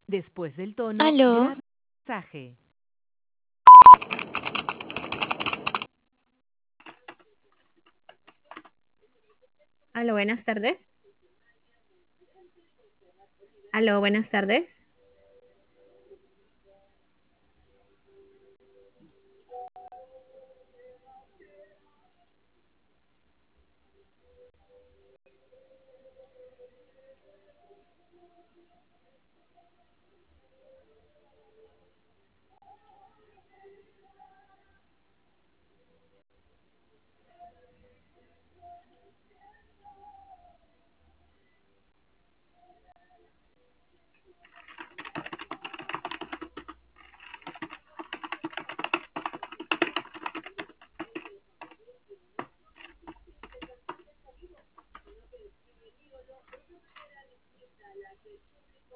Después del tono, Aló, grabe el mensaje. Aló, buenas tardes. Aló, buenas tardes.